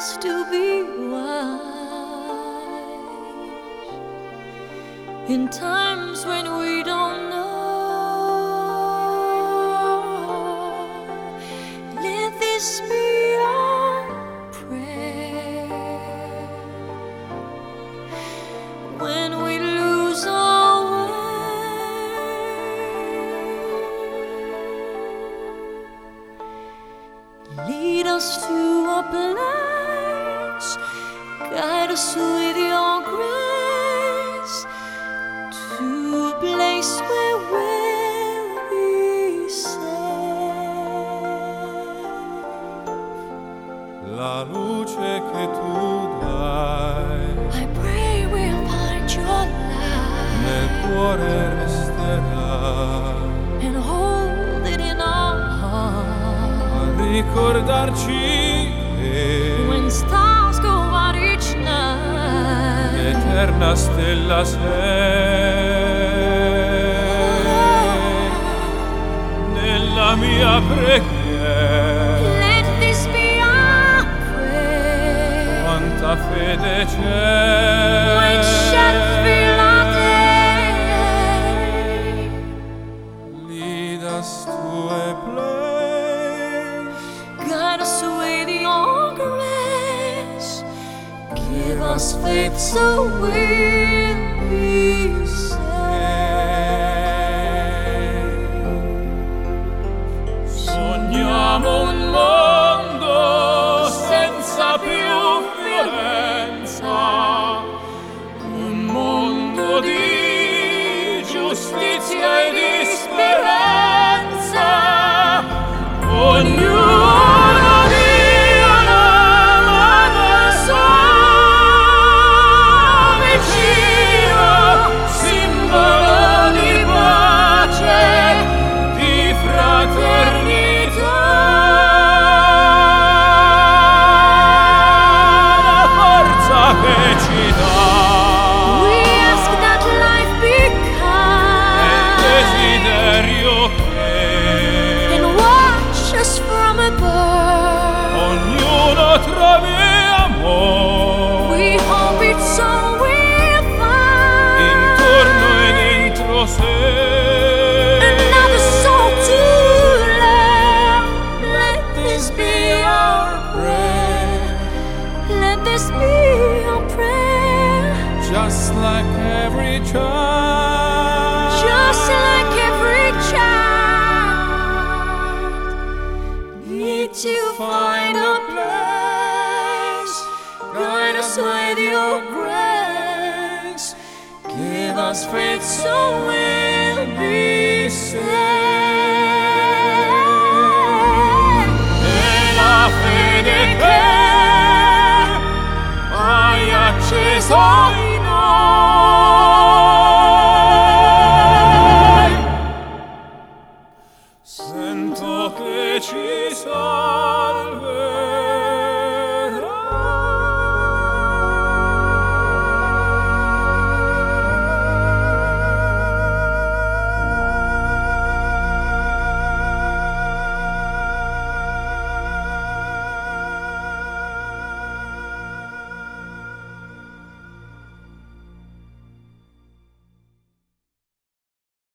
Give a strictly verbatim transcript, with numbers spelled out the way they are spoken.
us to be wise in times when we don't know. Let this be our prayer when we lose our way. Lead us to a place, guide us with your grace, to a place where we'll be safe. La luce che tu dai I pray we'll find your nel light cuore resterà, and hold it in our heart. a ricordarci che When stars go out each night, l'eterna stella sei nella mia preghiera. let this be our prayer. Quanta fede c'è, When shadows fill our day, lead us to a place, guide us with your grace. Give us faith so we'll be safe. sogniamo un mondo senza più violenza, un mondo di giustizia e di speranza. Ognuno dia la mano al suo vicino, simbolo di pace, di fraternità. La forza che ci dà We ask that life be è il kind desiderio che and watch us from above. ognuno trovi amore We hope it's all we'll find. intorno e dentro sé. Another soul to love. Let this be our prayer. Let this be our prayer. Just like every child, Just like every child, need to find a place. Guide us with your grace. Give us faith so we'll be safe. e la fede che hai acceso in noi, sento che ci salverà.